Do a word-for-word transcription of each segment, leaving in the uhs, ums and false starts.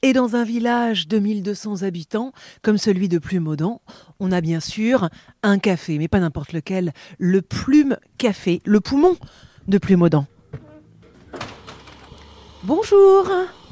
Et dans un village de mille deux cents habitants, comme celui de Plumaudan, on a bien sûr un café, mais pas n'importe lequel, le Plume Café, le poumon de Plumaudan. Bonjour.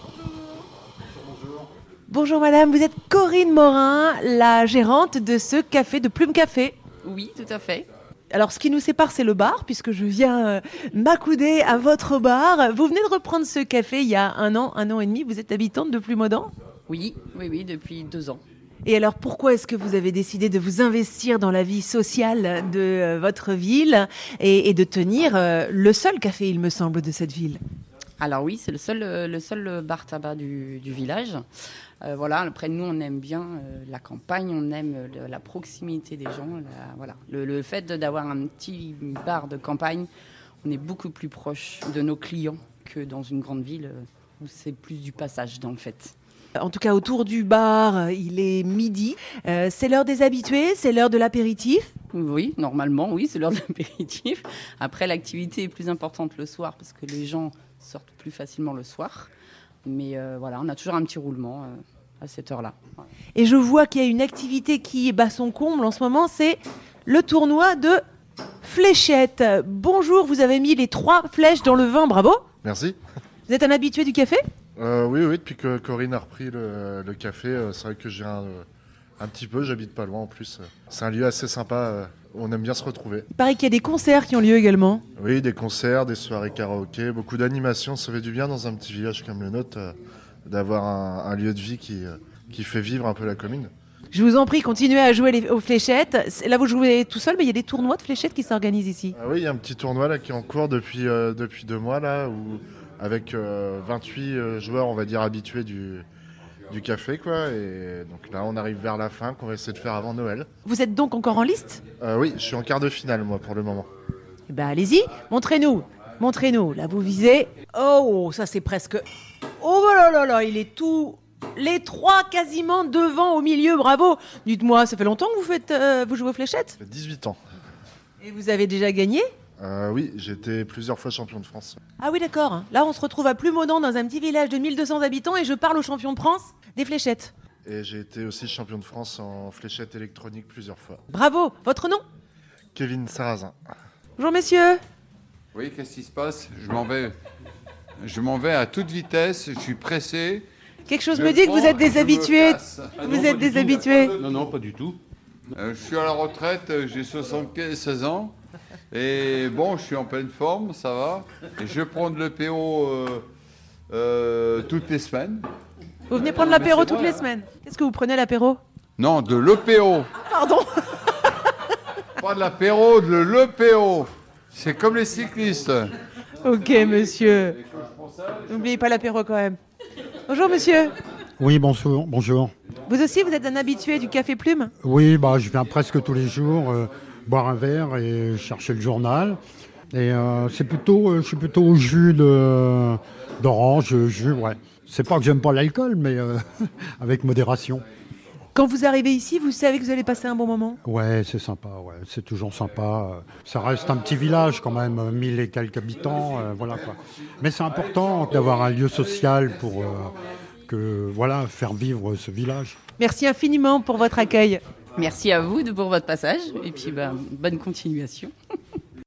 Bonjour. Bonjour madame, vous êtes Corinne Morin, la gérante de ce café, de Plume Café. Oui, tout à fait. Alors, ce qui nous sépare, c'est le bar, puisque je viens euh, m'accouder à votre bar. Vous venez de reprendre ce café il y a un an, un an et demi. Vous êtes habitante de Plumaudan ? Oui, oui, oui, depuis deux ans. Et alors, pourquoi est-ce que vous avez décidé de vous investir dans la vie sociale de euh, votre ville et, et de tenir euh, le seul café, il me semble, de cette ville ? Alors oui, c'est le seul, euh, le seul bar tabac du, du village. Euh, voilà, après nous, on aime bien euh, la campagne, on aime euh, la proximité des gens. La, voilà. le, le fait de, d'avoir un petit bar de campagne, on est beaucoup plus proche de nos clients que dans une grande ville euh, où c'est plus du passage dans le fait. En tout cas, autour du bar, il est midi. Euh, c'est l'heure des habitués, c'est l'heure de l'apéritif. Oui, normalement, oui, c'est l'heure de l'apéritif. Après, l'activité est plus importante le soir parce que les gens sortent plus facilement le soir. Mais euh, voilà, on a toujours un petit roulement euh, à cette heure-là. Voilà. Et je vois qu'il y a une activité qui bat son comble en ce moment, c'est le tournoi de fléchettes. Bonjour, vous avez mis les trois flèches dans le vin, bravo. Merci. Vous êtes un habitué du café ? euh, Oui, oui, depuis que Corinne a repris le, le café, euh, c'est vrai que j'ai un, euh, un petit peu, j'habite pas loin en plus. C'est un lieu assez sympa, euh, on aime bien se retrouver. Il paraît qu'il y a des concerts qui ont lieu également. Oui, des concerts, des soirées karaoké, beaucoup d'animations. Ça fait du bien dans un petit village comme le nôtre euh, d'avoir un, un lieu de vie qui, euh, qui fait vivre un peu la commune. Je vous en prie, continuez à jouer les, aux fléchettes. Là, vous jouez tout seul, mais il y a des tournois de fléchettes qui s'organisent ici. Ah oui, il y a un petit tournoi là, qui est en cours depuis, euh, depuis deux mois, là, où, avec euh, vingt-huit euh, joueurs, on va dire, habitués du, du café, quoi. Et donc là, on arrive vers la fin, qu'on va essayer de faire avant Noël. Vous êtes donc encore en liste ? euh, Oui, je suis en quart de finale, moi, pour le moment. Eh ben, allez-y, montrez-nous, montrez-nous. Là, vous visez. Oh, ça c'est presque... Oh là là là, il est tout... Les trois quasiment devant, au milieu, bravo. Dites-moi, ça fait longtemps que vous, faites, euh, vous jouez aux fléchettes ? Ça fait dix-huit ans. Et vous avez déjà gagné ? euh, Oui, j'ai été plusieurs fois champion de France. Ah oui, d'accord. Là, on se retrouve à Plumaudan, dans un petit village de mille deux cents habitants, et je parle au champion de France des fléchettes. Et j'ai été aussi champion de France en fléchette électronique plusieurs fois. Bravo. Votre nom ? Kevin Sarrazin. Bonjour, messieurs. Oui, qu'est-ce qui se passe ? Je m'en vais. Je m'en vais à toute vitesse, je suis pressé. Quelque chose Je me dit que vous prends êtes et des je me habitués. casse. Ah Vous non, êtes pas des du tout. habitués. Non, non, pas du tout. Euh, je suis à la retraite, euh, j'ai soixante-quinze seize ans. Et bon, je suis en pleine forme, ça va. Et je prends de l'E P O euh, euh, toutes les semaines. Vous venez prendre l'apéro c'est toutes vrai, les hein. semaines. Qu'est-ce que vous prenez à l'apéro ? Non, de l'E P O. Pardon. Pas de l'apéro, de l'E P O. C'est comme les cyclistes. Ok, monsieur. N'oubliez pas l'apéro quand même. Bonjour, monsieur. Oui, bonjour, bonjour. Vous aussi, vous êtes un habitué du Café Plume ? Oui, bah, je viens presque tous les jours euh, boire un verre et chercher le journal. Et euh, c'est plutôt, euh, je suis plutôt au jus de, d'orange, jus, ouais. C'est pas que j'aime pas l'alcool, mais euh, avec modération. Quand vous arrivez ici, vous savez que vous allez passer un bon moment ? Ouais, c'est sympa, ouais, c'est toujours sympa. Ça reste un petit village quand même, mille et quelques habitants, euh, voilà quoi. Mais c'est important d'avoir un lieu social pour... Euh, que, voilà, faire vivre ce village. Merci infiniment pour votre accueil. Merci à vous de, pour votre passage et puis ben, bonne continuation.